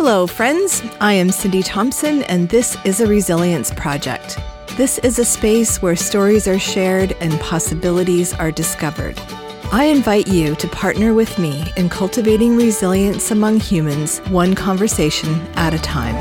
Hello, friends. I am Cindy Thompson, and this is a Resilience Project. This is a space where stories are shared and possibilities are discovered. I invite you to partner with me in cultivating resilience among humans, one conversation at a time.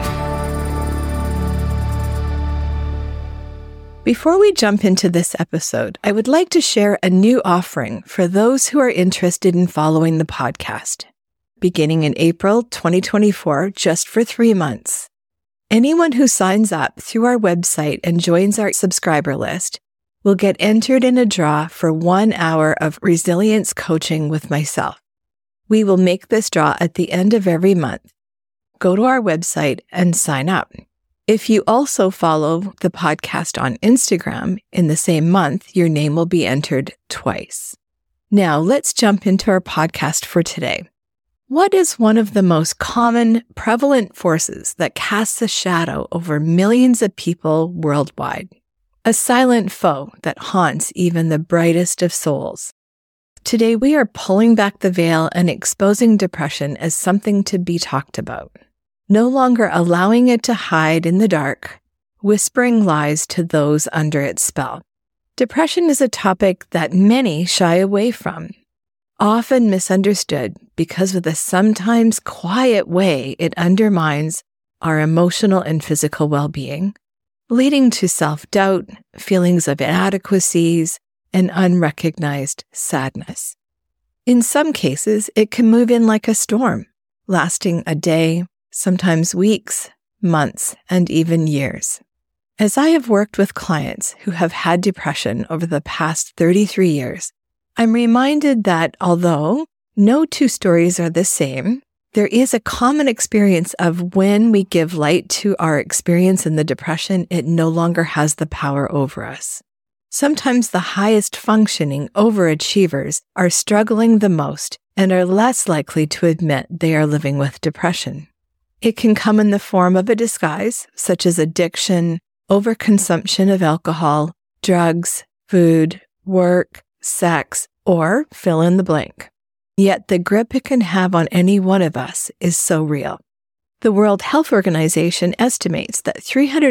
Before we jump into this episode, I would like to share a new offering for those who are interested in following the podcast. Beginning in April 2024, just for 3 months. Anyone who signs up through our website and joins our subscriber list will get entered in a draw for 1 hour of resilience coaching with myself. We will make this draw at the end of every month. Go to our website and sign up. If you also follow the podcast on Instagram in the same month, your name will be entered twice. Now, let's jump into our podcast for today. What is one of the most common, prevalent forces that casts a shadow over millions of people worldwide? A silent foe that haunts even the brightest of souls. Today, we are pulling back the veil and exposing depression as something to be talked about. No longer allowing it to hide in the dark, whispering lies to those under its spell. Depression is a topic that many shy away from. Often misunderstood because of the sometimes quiet way it undermines our emotional and physical well-being, leading to self-doubt, feelings of inadequacies, and unrecognized sadness. In some cases, it can move in like a storm, lasting a day, sometimes weeks, months, and even years. As I have worked with clients who have had depression over the past 33 years, I'm reminded that although no two stories are the same, there is a common experience of when we give light to our experience in the depression, it no longer has the power over us. Sometimes the highest functioning overachievers are struggling the most and are less likely to admit they are living with depression. It can come in the form of a disguise, such as addiction, overconsumption of alcohol, drugs, food, work, sex, or fill in the blank. Yet the grip it can have on any one of us is so real. The World Health Organization estimates that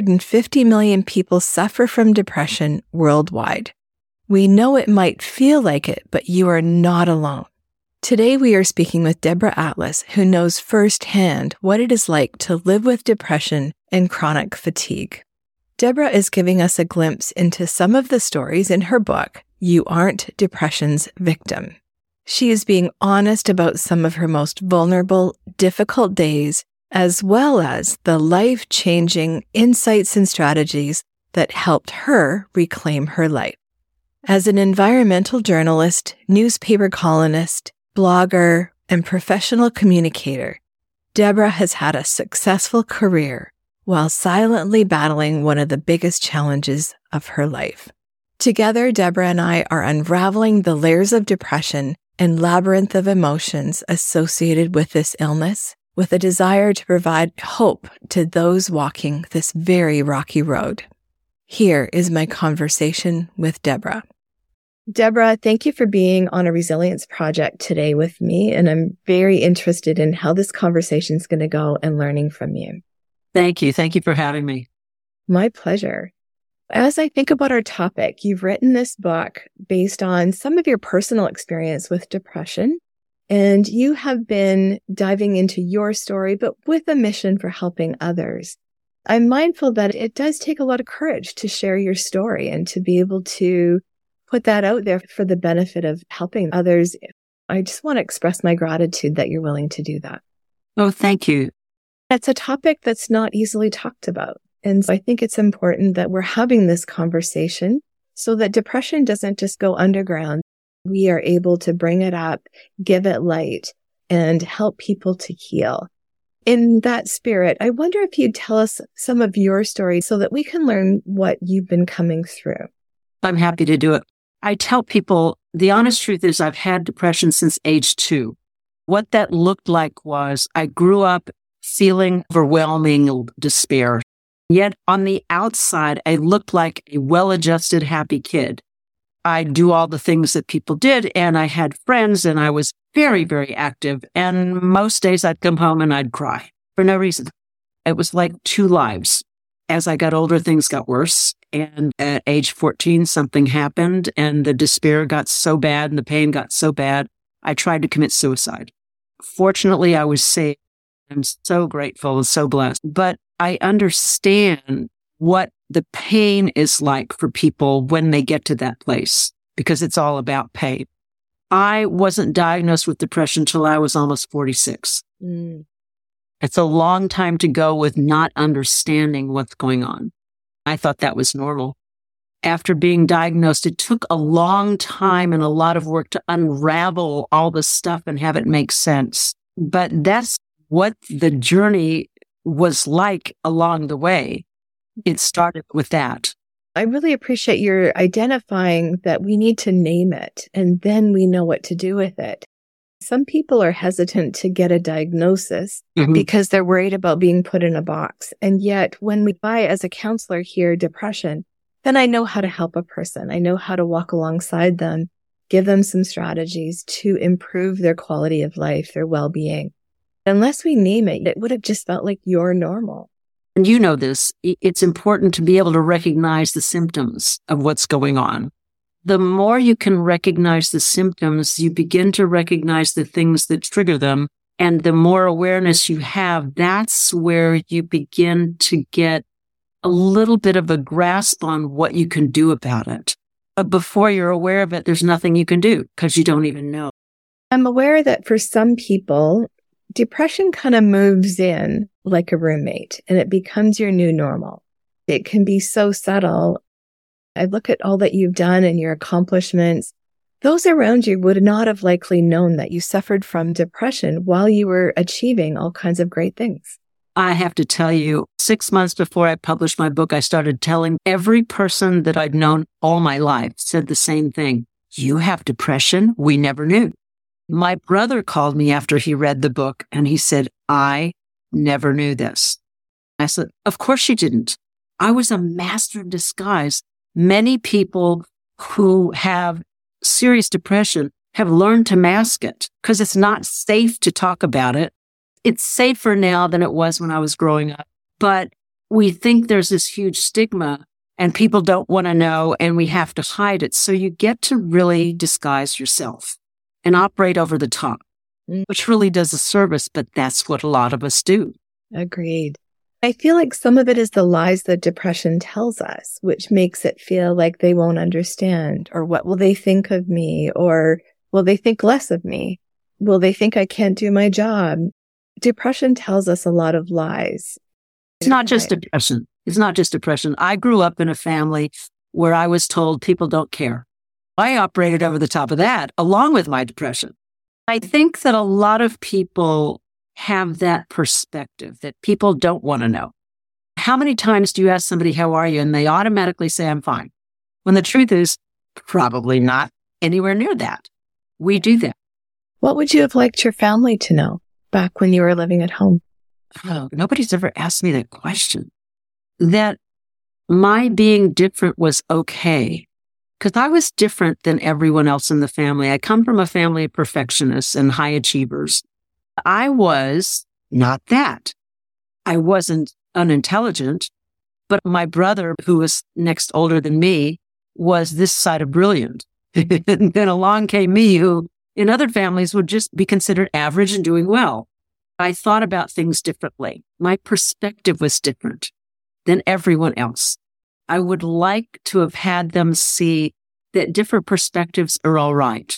350 million people suffer from depression worldwide. We know it might feel like it, but you are not alone. Today we are speaking with Deborah Atlas, who knows firsthand what it is like to live with depression and chronic fatigue. Deborah is giving us a glimpse into some of the stories in her book, You Aren't Depression's Victim. She is being honest about some of her most vulnerable, difficult days, as well as the life-changing insights and strategies that helped her reclaim her life. As an environmental journalist, newspaper columnist, blogger, and professional communicator, Deborah has had a successful career while silently battling one of the biggest challenges of her life. Together, Deborah and I are unraveling the layers of depression and labyrinth of emotions associated with this illness, with a desire to provide hope to those walking this very rocky road. Here is my conversation with Deborah. Deborah, thank you for being on a Resilience Project today with me, and I'm very interested in how this conversation is going to go and learning from you. Thank you. Thank you for having me. My pleasure. As I think about our topic, you've written this book based on some of your personal experience with depression, and you have been diving into your story, but with a mission for helping others. I'm mindful that it does take a lot of courage to share your story and to be able to put that out there for the benefit of helping others. I just want to express my gratitude that you're willing to do that. Oh, thank you. It's a topic that's not easily talked about. And so I think it's important that we're having this conversation so that depression doesn't just go underground. We are able to bring it up, give it light, and help people to heal. In that spirit, I wonder if you'd tell us some of your story so that we can learn what you've been coming through. I'm happy to do it. I tell people the honest truth is I've had depression since age 2. What that looked like was I grew up feeling overwhelming despair. Yet on the outside, I looked like a well-adjusted, happy kid. I do all the things that people did, and I had friends, and I was very, very active. And most days I'd come home and I'd cry. for no reason. It was like two lives. As I got older, things got worse. And at age 14, something happened and the despair got so bad and the pain got so bad, I tried to commit suicide. Fortunately, I was saved. I'm so grateful and so blessed. But I understand what the pain is like for people when they get to that place, because it's all about pain. I wasn't diagnosed with depression till I was almost 46. It's a long time to go with not understanding what's going on. I thought that was normal. After being diagnosed, it took a long time and a lot of work to unravel all the stuff and have it make sense. But that's what the journey was like along the way. It started with that. I really appreciate your identifying that we need to name it and then we know what to do with it. Some people are hesitant to get a diagnosis because they're worried about being put in a box. And yet when I, as a counselor, hear depression, then I know how to help a person. I know how to walk alongside them, give them some strategies to improve their quality of life, their well-being. Unless we name it, it would have just felt like you're normal. And you know this, it's important to be able to recognize the symptoms of what's going on. The more you can recognize the symptoms, you begin to recognize the things that trigger them. And the more awareness you have, that's where you begin to get a little bit of a grasp on what you can do about it. But before you're aware of it, there's nothing you can do because you don't even know. I'm aware that for some people, depression kind of moves in like a roommate and it becomes your new normal. It can be so subtle. I look at all that you've done and your accomplishments. Those around you would not have likely known that you suffered from depression while you were achieving all kinds of great things. I have to tell you, 6 months before I published my book, I started telling every person that I'd known all my life said the same thing. You have depression? We never knew. My brother called me after he read the book and he said, I never knew this. I said, of course you didn't. I was a master of disguise. Many people who have serious depression have learned to mask it because it's not safe to talk about it. It's safer now than it was when I was growing up. But we think there's this huge stigma and people don't want to know and we have to hide it. So you get to really disguise yourself and operate over the top, which really does a service, but that's what a lot of us do. Agreed. I feel like some of it is the lies that depression tells us, which makes it feel like they won't understand, or what will they think of me, or will they think less of me? Will they think I can't do my job? Depression tells us a lot of lies. It's not just depression. It's not just depression. I grew up in a family where I was told people don't care. I operated over the top of that along with my depression. I think that a lot of people have that perspective that people don't want to know. How many times do you ask somebody, how are you? And they automatically say, I'm fine. When the truth is probably not anywhere near that. We do that. What would you have liked your family to know back when you were living at home? Oh, nobody's ever asked me that question. That my being different was okay. Because I was different than everyone else in the family. I come from a family of perfectionists and high achievers. I was not that. I wasn't unintelligent, but my brother, who was next older than me, was this side of brilliant. And then along came me, who in other families would just be considered average and doing well. I thought about things differently. My perspective was different than everyone else. I would like to have had them see that different perspectives are all right.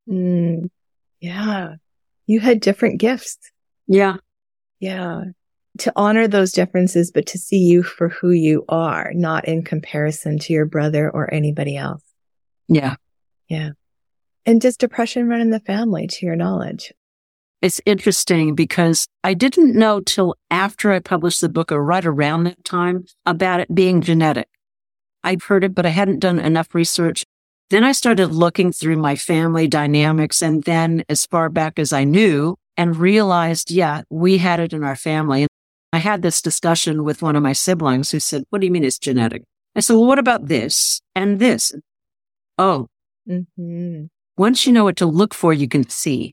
Yeah. You had different gifts. Yeah. Yeah. To honor those differences, but to see you for who you are, not in comparison to your brother or anybody else. Yeah. Yeah. And does depression run in the family, to your knowledge? It's interesting because I didn't know till after I published the book or right around that time about it being genetic. I'd heard it, but I hadn't done enough research. Then I started looking through my family dynamics and then as far back as I knew and realized, yeah, we had it in our family. And I had this discussion with one of my siblings who said, what do you mean it's genetic? I said, well, what about this and this? Oh, once you know what to look for, you can see.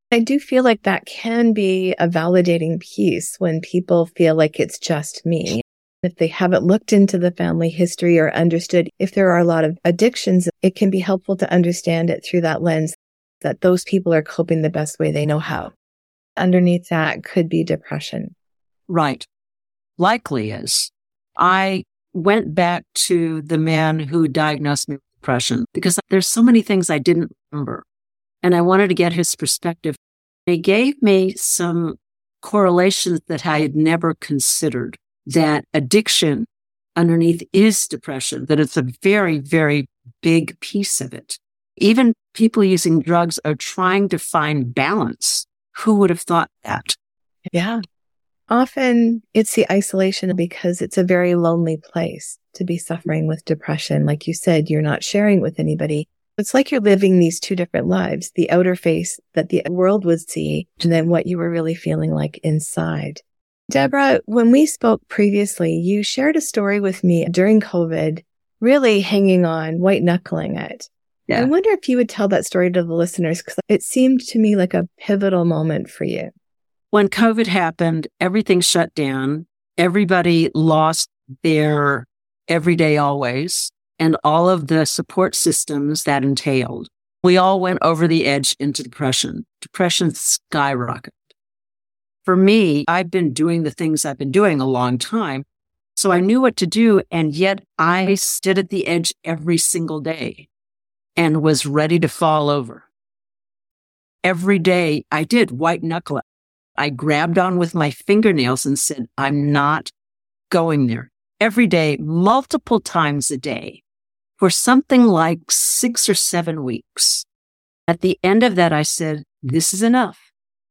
I do feel like that can be a validating piece when people feel like it's just me. If they haven't looked into the family history or understood if there are a lot of addictions, it can be helpful to understand it through that lens that those people are coping the best way they know how. Underneath that could be depression. Right. Likely is. I went back to the man who diagnosed me with depression because there's so many things I didn't remember. And I wanted to get his perspective. He gave me some correlations that I had never considered, that addiction underneath is depression, that it's a very, very big piece of it. Even people using drugs are trying to find balance. Who would have thought that? Yeah. Often it's the isolation because it's a very lonely place to be suffering with depression. Like you said, you're not sharing with anybody. It's like you're living these two different lives, the outer face that the world would see, and then what you were really feeling like inside. Deborah, when we spoke previously, you shared a story with me during COVID, really hanging on, white knuckling it. Yeah. I wonder if you would tell that story to the listeners, because it seemed to me like a pivotal moment for you. When COVID happened, everything shut down. Everybody lost their everyday always and all of the support systems that entailed. We all went over the edge into depression. Depression skyrocketed. For me, I've been doing the things I've been doing a long time, so I knew what to do, and yet I stood at the edge every single day and was ready to fall over. Every day I did white knuckle it. I grabbed on with my fingernails and said, I'm not going there. Every day, multiple times a day, for something like 6 or 7 weeks. At the end of that, I said, this is enough.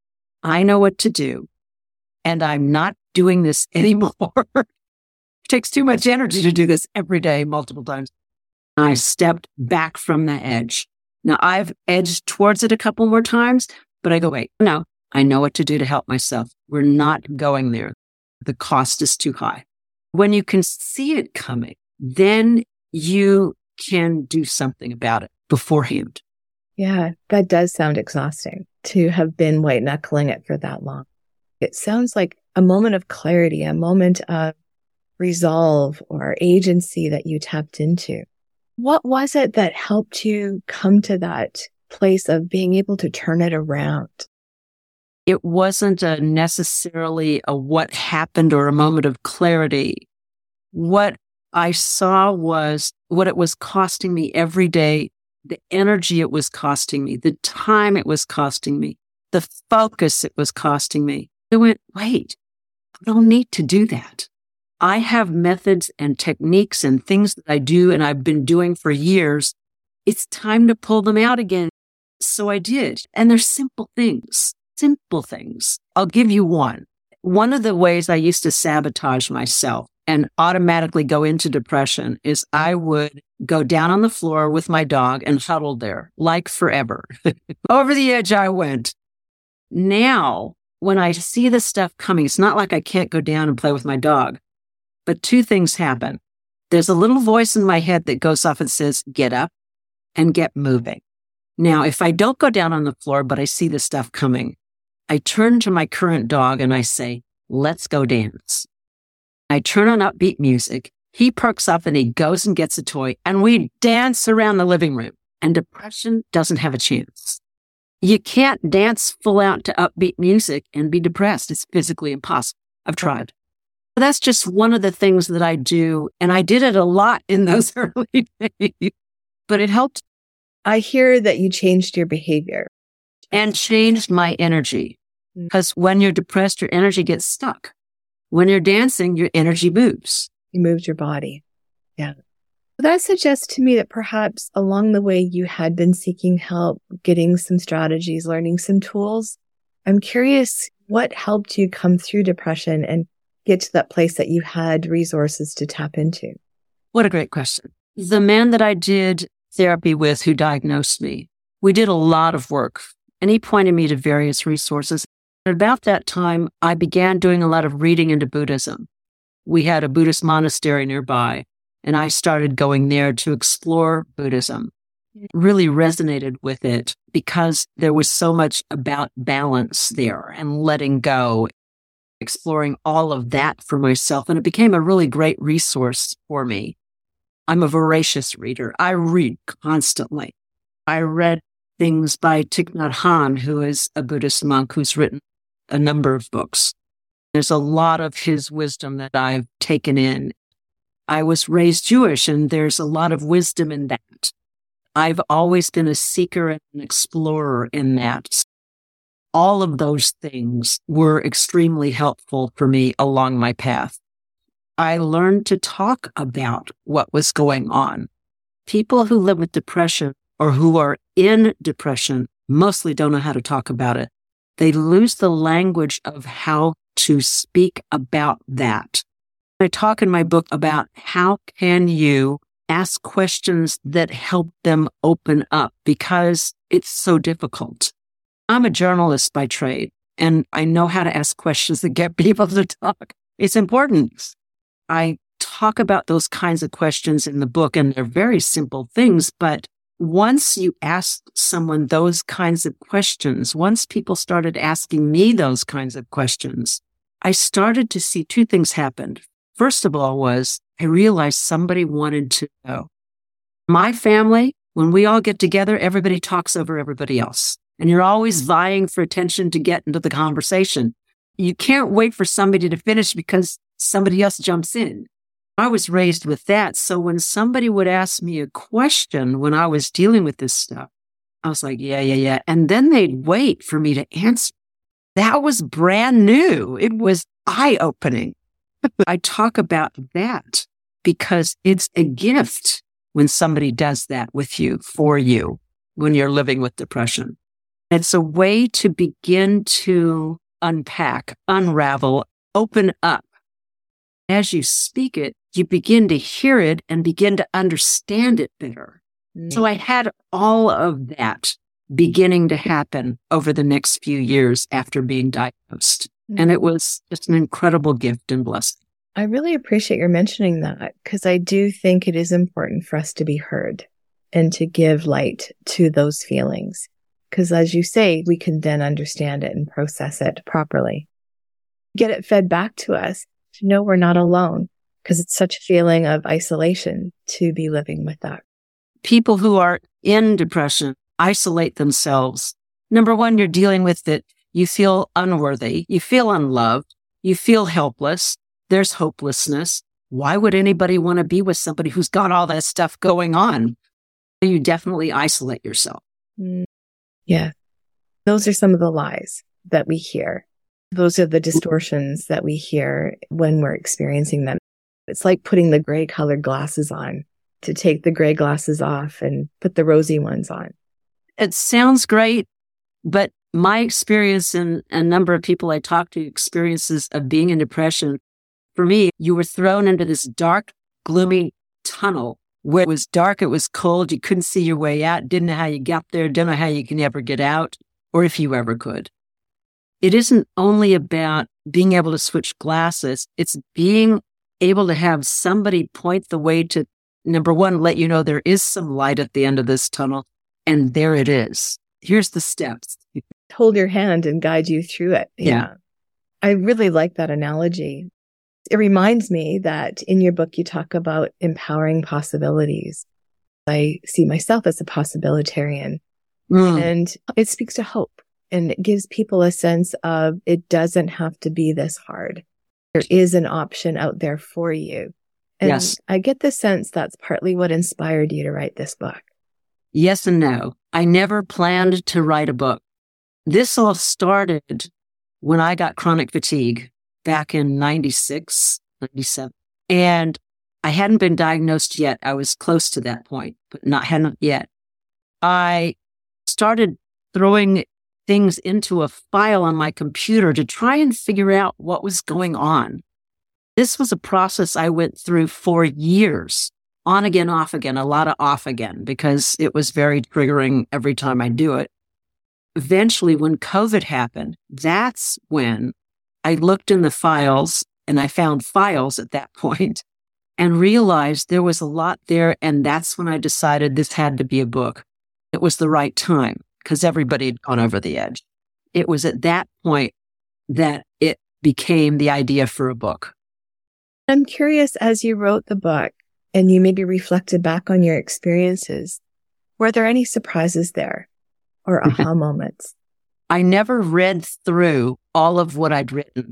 I know what to do, and I'm not doing this anymore. It takes too much energy to do this every day, multiple times. I stepped back from the edge. Now, I've edged towards it a couple more times, but I go, wait, no, I know what to do to help myself. We're not going there. The cost is too high. When you can see it coming, then you can do something about it beforehand. Yeah, that does sound exhausting to have been white knuckling it for that long. It sounds like a moment of clarity, a moment of resolve or agency that you tapped into. What was it that helped you come to that place of being able to turn it around? It wasn't necessarily a what happened or a moment of clarity. What I saw was what it was costing me every day, the energy it was costing me, the time it was costing me, the focus it was costing me. I went, wait, I don't need to do that. I have methods and techniques and things that I do and I've been doing for years. It's time to pull them out again. So I did. And they're simple things. Simple things. I'll give you one. One of the ways I used to sabotage myself and automatically go into depression is I would go down on the floor with my dog and huddle there like forever. Over the edge I went. Now, when I see the stuff coming, it's not like I can't go down and play with my dog. But two things happen. There's a little voice in my head that goes off and says, get up and get moving. Now, if I don't go down on the floor, but I see the stuff coming, I turn to my current dog and I say, let's go dance. I turn on upbeat music. He perks up and he goes and gets a toy and we dance around the living room. And depression doesn't have a chance. You can't dance full out to upbeat music and be depressed. It's physically impossible. I've tried. That's just one of the things that I do. And I did it a lot in those early days, but it helped. I hear that you changed your behavior. And changed my energy. Because when you're depressed, your energy gets stuck. When you're dancing, your energy moves. You moved your body. Yeah. That suggests to me that perhaps along the way you had been seeking help, getting some strategies, learning some tools. I'm curious what helped you come through depression and get to that place that you had resources to tap into. What a great question. The man that I did therapy with who diagnosed me, we did a lot of work. And he pointed me to various resources. At about that time, I began doing a lot of reading into Buddhism. We had a Buddhist monastery nearby, and I started going there to explore Buddhism. really resonated with it because there was so much about balance there and letting go, exploring all of that for myself. And it became a really great resource for me. I'm a voracious reader. I read constantly. I read things by Thich Nhat Hanh, who is a Buddhist monk who's written a number of books. There's a lot of his wisdom that I've taken in. I was raised Jewish, and there's a lot of wisdom in that. I've always been a seeker and an explorer in that. All of those things were extremely helpful for me along my path. I learned to talk about what was going on. People who live with depression or who are in depression mostly don't know how to talk about it. They lose the language of how to speak about that. I talk in my book about how can you ask questions that help them open up because it's so difficult. I'm a journalist by trade, and I know how to ask questions that get people to talk. It's important. I talk about those kinds of questions in the book, and they're very simple things, but once you ask someone those kinds of questions, once people started asking me those kinds of questions, I started to see two things happen. First of all was I realized somebody wanted to know. My family, when we all get together, everybody talks over everybody else. And you're always vying for attention to get into the conversation. You can't wait for somebody to finish because somebody else jumps in. I was raised with that. So when somebody would ask me a question when I was dealing with this stuff, I was like, yeah. And then they'd wait for me to answer. That was brand new. It was eye-opening. I talk about that because it's a gift when somebody does that with you, for you, when you're living with depression. It's a way to begin to unpack, unravel, open up. As you speak it, you begin to hear it and begin to understand it better. So I had all of that beginning to happen over the next few years after being diagnosed. And it was just an incredible gift and blessing. I really appreciate your mentioning that because I do think it is important for us to be heard and to give light to those feelings. Because as you say, we can then understand it and process it properly. Get it fed back to us to know we're not alone because it's such a feeling of isolation to be living with that. People who are in depression isolate themselves. Number one, you're dealing with it. You feel unworthy. You feel unloved. You feel helpless. There's hopelessness. Why would anybody want to be with somebody who's got all that stuff going on? You definitely isolate yourself. Yeah. Those are some of the lies that we hear. Those are the distortions that we hear when we're experiencing them. It's like putting the gray colored glasses on to take the gray glasses off and put the rosy ones on. It sounds great, but my experience and a number of people I talk to experiences of being in depression, for me, you were thrown into this dark, gloomy tunnel where it was dark, it was cold, you couldn't see your way out, didn't know how you got there, didn't know how you can ever get out, or if you ever could. It isn't only about being able to switch glasses, it's being able to have somebody point the way to, number one, let you know there is some light at the end of this tunnel, and there it is. Here's the steps. Hold your hand and guide you through it. Yeah. I really like that analogy. It reminds me that in your book, you talk about empowering possibilities. I see myself as a possibilitarian, and it speaks to hope and it gives people a sense of it doesn't have to be this hard. There is an option out there for you. And yes. I get the sense that's partly what inspired you to write this book. Yes and no. I never planned to write a book. This all started when I got chronic fatigue back in 96, 97. And I hadn't been diagnosed yet. I was close to that point, but hadn't yet. I started throwing things into a file on my computer to try and figure out what was going on. This was a process I went through for years, on again, off again, a lot of off again, because it was very triggering every time I do it. Eventually, when COVID happened, that's when I looked in the files, and I found files at that point, and realized there was a lot there, and that's when I decided this had to be a book. it was the right time because everybody had gone over the edge. It was at that point that it became the idea for a book. I'm curious, as you wrote the book and you maybe reflected back on your experiences, were there any surprises there or aha moments? I never read through all of what I'd written.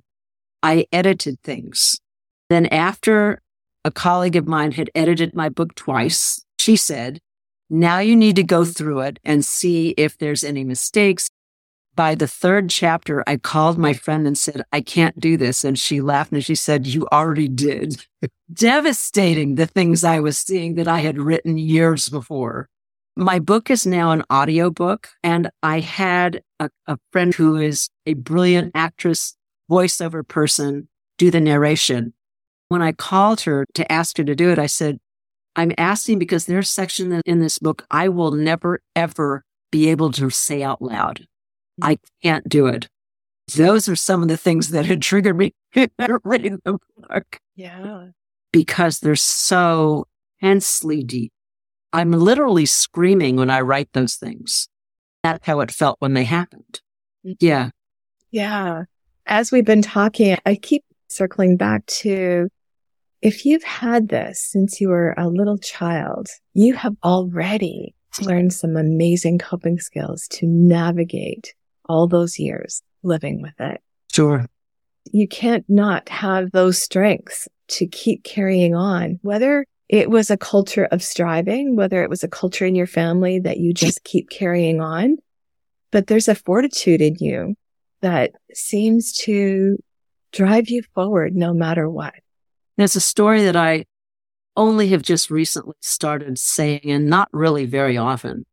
I edited things. Then after a colleague of mine had edited my book twice, she said, now you need to go through it and see if there's any mistakes. By the third chapter, I called my friend and said, I can't do this. And she laughed and she said, you already did. Devastating, the things I was seeing that I had written years before. My book is now an audiobook, and I had a friend who is a brilliant actress, voiceover person, do the narration. When I called her to ask her to do it, I said, I'm asking because there's a section in this book I will never, ever be able to say out loud. I can't do it. Those are some of the things that had triggered me reading the book. Yeah. Because they're so intensely deep. I'm literally screaming when I write those things. That's how it felt when they happened. Yeah. Yeah. As we've been talking, I keep circling back to, if you've had this since you were a little child, you have already learned some amazing coping skills to navigate all those years living with it. Sure. You can't not have those strengths to keep carrying on, whether it was a culture of striving, whether it was a culture in your family that you just keep carrying on. But there's a fortitude in you that seems to drive you forward no matter what. There's a story that I only have just recently started saying, and not really very often.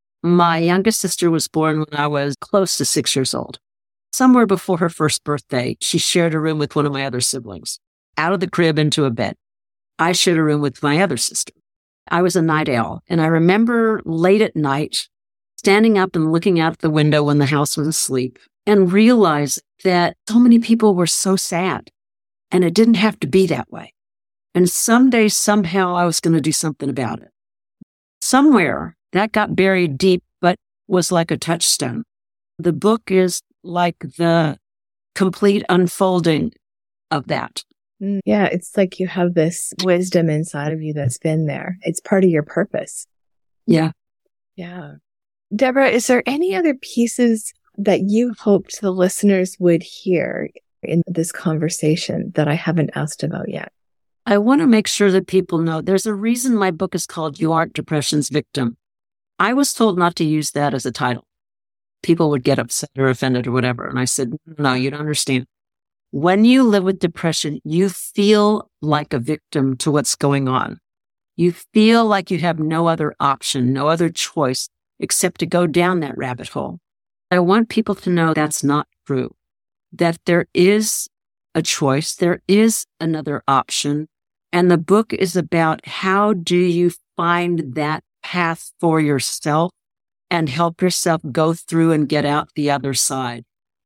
My youngest sister was born when I was close to 6 years old. Somewhere before her first birthday, she shared a room with one of my other siblings, out of the crib into a bed. I shared a room with my other sister. I was a night owl, and I remember late at night standing up and looking out the window when the house was asleep and realized that so many people were so sad, and it didn't have to be that way. And someday, somehow, I was going to do something about it. Somewhere that got buried deep, but was like a touchstone. The book is like the complete unfolding of that. Yeah, it's like you have this wisdom inside of you that's been there. It's part of your purpose. Yeah. Yeah. Deborah, is there any other pieces that you hoped the listeners would hear in this conversation that I haven't asked about yet? I want to make sure that people know there's a reason my book is called You Aren't Depression's Victim. I was told not to use that as a title. People would get upset or offended or whatever. And I said, no, you don't understand. When you live with depression, you feel like a victim to what's going on. You feel like you have no other option, no other choice except to go down that rabbit hole. I want people to know that's not true, that there is a choice, there is another option. And the book is about how do you find that path for yourself and help yourself go through and get out the other side.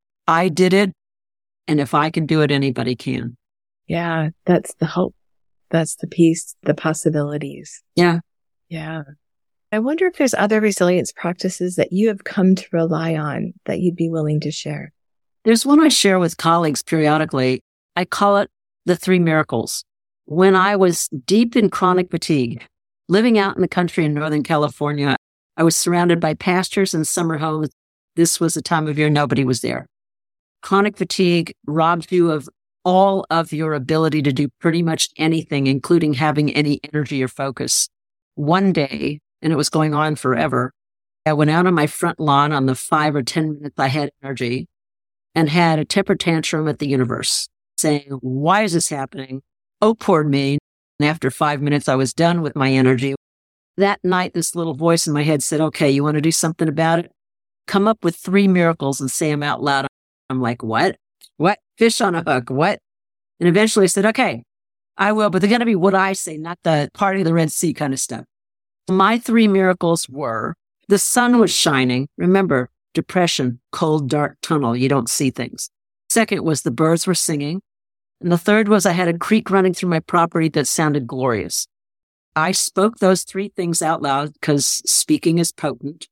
I did it. And if I can do it, anybody can. Yeah, that's the hope. That's the peace, the possibilities. Yeah. Yeah. I wonder if there's other resilience practices that you have come to rely on that you'd be willing to share. There's one I share with colleagues periodically. I call it the 3 miracles. When I was deep in chronic fatigue, living out in the country in Northern California, I was surrounded by pastures and summer homes. This was a time of year nobody was there. Chronic fatigue robs you of all of your ability to do pretty much anything, including having any energy or focus. One day, and it was going on forever, I went out on my front lawn on the 5 or 10 minutes I had energy and had a temper tantrum at the universe, saying, why is this happening? Oh, poor me. And after 5 minutes, I was done with my energy. That night, this little voice in my head said, okay, you want to do something about it? Come up with 3 miracles and say them out loud. I'm like, what? What? Fish on a hook? What? And eventually I said, okay, I will, but they're going to be what I say, not the party of the Red Sea kind of stuff. My 3 miracles were the sun was shining. Remember, depression, cold, dark tunnel. You don't see things. Second was the birds were singing. And the third was I had a creek running through my property that sounded glorious. I spoke those 3 things out loud because speaking is potent.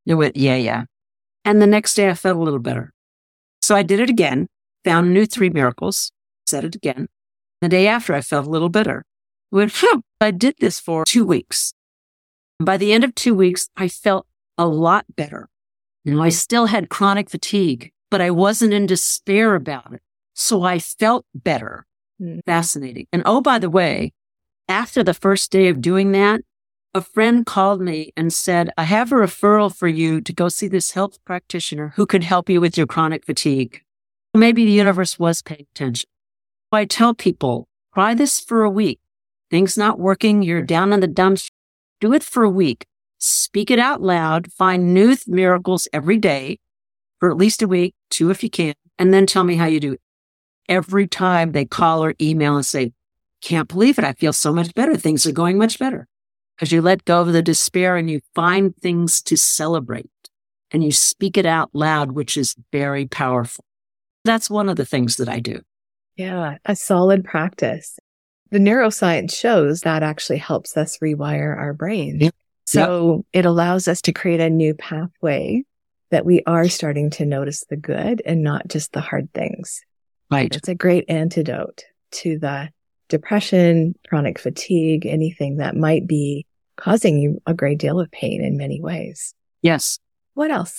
It went, yeah. And the next day I felt a little better. So I did it again, found new 3 miracles, said it again. The day after I felt a little better. I did this for 2 weeks. By the end of 2 weeks, I felt a lot better. I still had chronic fatigue, but I wasn't in despair about it. So I felt better. Fascinating. And oh, by the way, after the first day of doing that, a friend called me and said, I have a referral for you to go see this health practitioner who could help you with your chronic fatigue. Maybe the universe was paying attention. I tell people, try this for a week. Things not working, you're down in the dumps. Do it for a week. Speak it out loud. Find new miracles every day for at least a week, 2 if you can, and then tell me how you do it. Every time they call or email and say, can't believe it. I feel so much better. Things are going much better. Because you let go of the despair and you find things to celebrate and you speak it out loud, which is very powerful. That's one of the things that I do. Yeah, a solid practice. The neuroscience shows that actually helps us rewire our brain. Yep. So it allows us to create a new pathway that we are starting to notice the good and not just the hard things. Right. It's a great antidote to the depression, chronic fatigue, anything that might be causing you a great deal of pain in many ways. Yes. What else?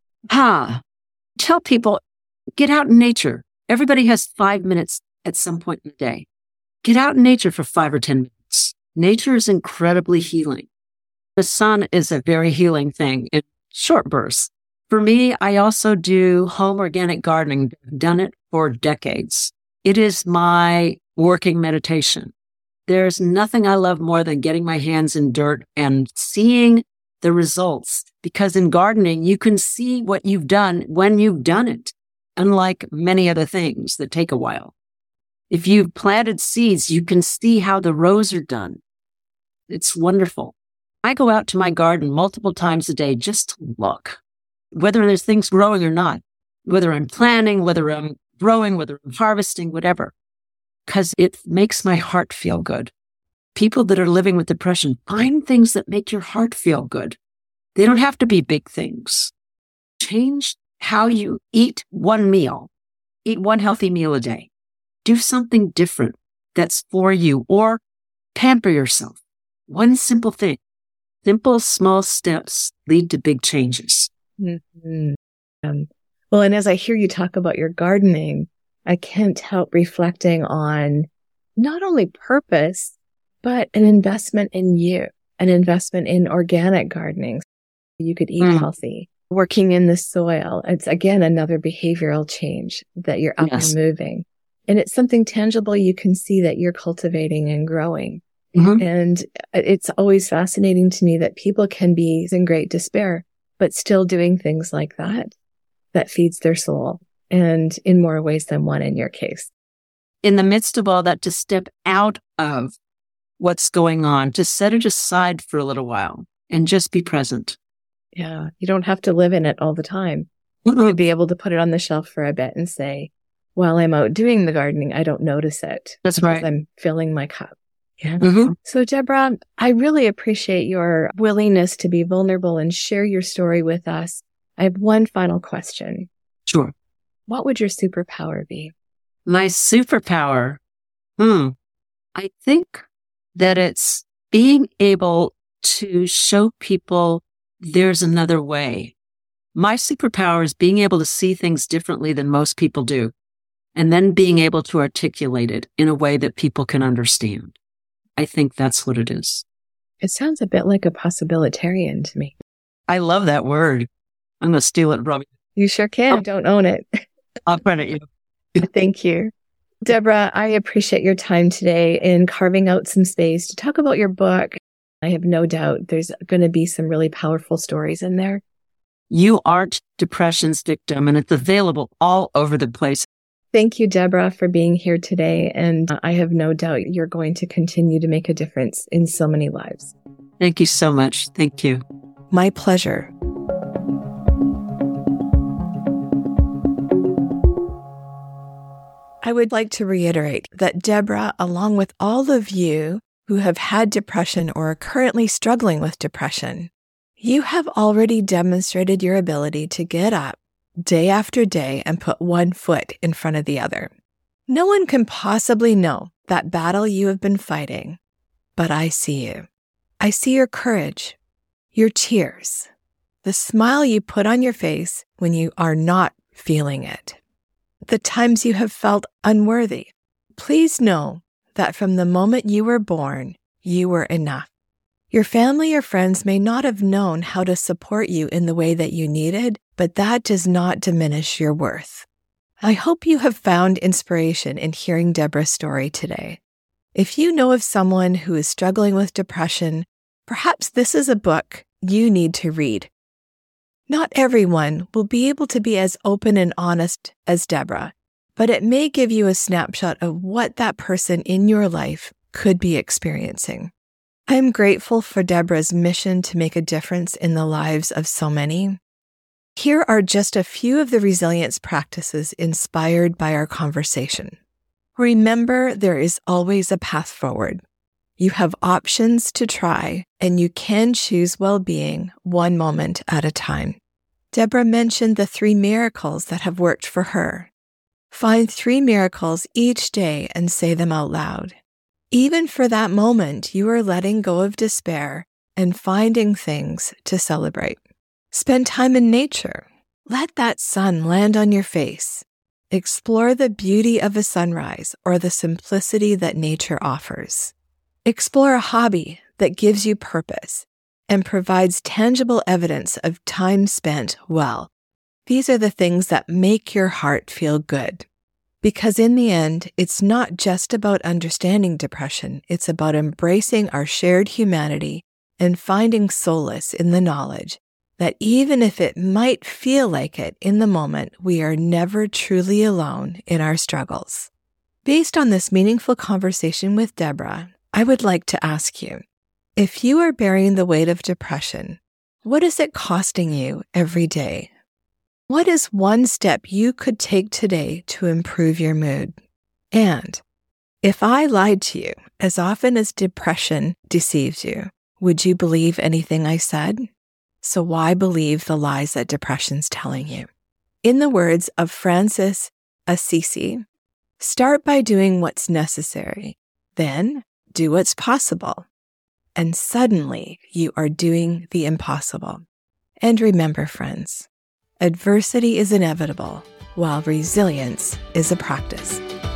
Tell people, get out in nature. Everybody has 5 minutes at some point in the day. Get out in nature for 5 or 10 minutes. Nature is incredibly healing. The sun is a very healing thing in short bursts. For me, I also do home organic gardening. I've done it for decades. It is my working meditation. There's nothing I love more than getting my hands in dirt and seeing the results. Because in gardening, you can see what you've done when you've done it, unlike many other things that take a while. If you've planted seeds, you can see how the rows are done. It's wonderful. I go out to my garden multiple times a day just to look, whether there's things growing or not, whether I'm planting, whether I'm growing, whether I'm harvesting, whatever, because it makes my heart feel good. People that are living with depression, find things that make your heart feel good. They don't have to be big things. Change how you eat one meal. Eat one healthy meal a day. Do something different that's for you, or pamper yourself. One simple thing. Simple, small steps lead to big changes. Mm-hmm. Well, and as I hear you talk about your gardening, I can't help reflecting on not only purpose, but an investment in you, an investment in organic gardening. You could eat healthy, working in the soil. It's, again, another behavioral change that you're up and moving. And it's something tangible you can see that you're cultivating and growing. Mm-hmm. And it's always fascinating to me that people can be in great despair, but still doing things like that feeds their soul, and in more ways than one in your case. In the midst of all that, to step out of what's going on, to set it aside for a little while and just be present. Yeah. You don't have to live in it all the time. To be able to put it on the shelf for a bit and say, while I'm out doing the gardening, I don't notice it. That's right. I'm filling my cup. Yeah. Mm-hmm. So, Deborah, I really appreciate your willingness to be vulnerable and share your story with us. I have one final question. Sure. What would your superpower be? My superpower? I think that it's being able to show people there's another way. My superpower is being able to see things differently than most people do, and then being able to articulate it in a way that people can understand. I think that's what it is. It sounds a bit like a possibilitarian to me. I love that word. I'm going to steal it from you. You sure can. Don't own it. I'll credit you. Thank you. Deborah, I appreciate your time today in carving out some space to talk about your book. I have no doubt there's going to be some really powerful stories in there. You aren't depression's victim, and it's available all over the place. Thank you, Deborah, for being here today. And I have no doubt you're going to continue to make a difference in so many lives. Thank you so much. Thank you. My pleasure. I would like to reiterate that Deborah, along with all of you who have had depression or are currently struggling with depression, You have already demonstrated your ability to get up day after day and put one foot in front of the other. No one can possibly know that battle you have been fighting, but I see you. I see your courage, your tears, the smile you put on your face when you are not feeling it, the times you have felt unworthy. Please know that from the moment you were born, you were enough. Your family or friends may not have known how to support you in the way that you needed, but that does not diminish your worth. I hope you have found inspiration in hearing Deborah's story today. If you know of someone who is struggling with depression, perhaps this is a book you need to read. Not everyone will be able to be as open and honest as Deborah, but it may give you a snapshot of what that person in your life could be experiencing. I am grateful for Deborah's mission to make a difference in the lives of so many. Here are just a few of the resilience practices inspired by our conversation. Remember, there is always a path forward. You have options to try, and you can choose well-being one moment at a time. Deborah mentioned the 3 miracles that have worked for her. Find 3 miracles each day and say them out loud. Even for that moment, you are letting go of despair and finding things to celebrate. Spend time in nature. Let that sun land on your face. Explore the beauty of a sunrise or the simplicity that nature offers. Explore a hobby that gives you purpose and provides tangible evidence of time spent well. These are the things that make your heart feel good. Because in the end, it's not just about understanding depression, it's about embracing our shared humanity and finding solace in the knowledge that even if it might feel like it in the moment, we are never truly alone in our struggles. Based on this meaningful conversation with Deborah, I would like to ask you, if you are bearing the weight of depression, what is it costing you every day? What is one step you could take today to improve your mood? And if I lied to you as often as depression deceives you, would you believe anything I said? So why believe the lies that depression's telling you? In the words of Francis Assisi, start by doing what's necessary, then do what's possible. And suddenly you are doing the impossible. And remember, friends, adversity is inevitable, while resilience is a practice.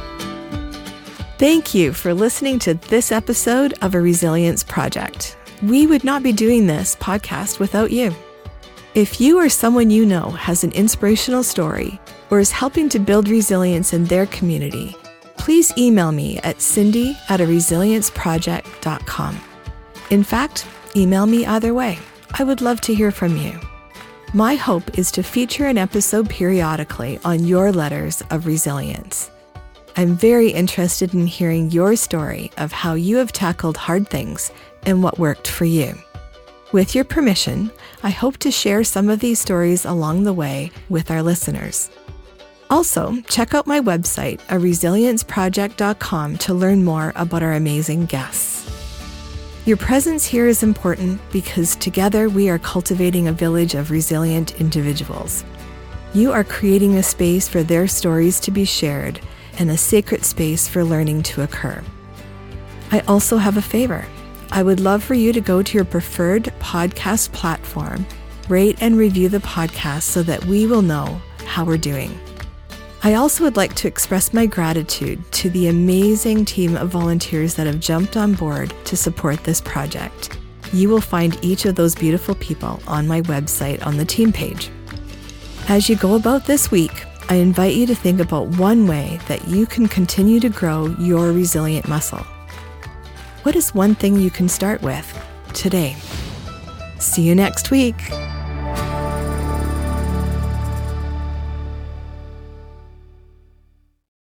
Thank you for listening to this episode of A Resilience Project. We would not be doing this podcast without you. If you or someone you know has an inspirational story or is helping to build resilience in their community, please email me at cindy@aresilienceproject.com. In fact, email me either way. I would love to hear from you. My hope is to feature an episode periodically on your letters of resilience. I'm very interested in hearing your story of how you have tackled hard things and what worked for you. With your permission, I hope to share some of these stories along the way with our listeners. Also, check out my website, aresilienceproject.com, to learn more about our amazing guests. Your presence here is important because together we are cultivating a village of resilient individuals. You are creating a space for their stories to be shared and a sacred space for learning to occur. I also have a favor. I would love for you to go to your preferred podcast platform, rate and review the podcast so that we will know how we're doing. I also would like to express my gratitude to the amazing team of volunteers that have jumped on board to support this project. You will find each of those beautiful people on my website on the team page. As you go about this week, I invite you to think about one way that you can continue to grow your resilient muscle. What is one thing you can start with today? See you next week.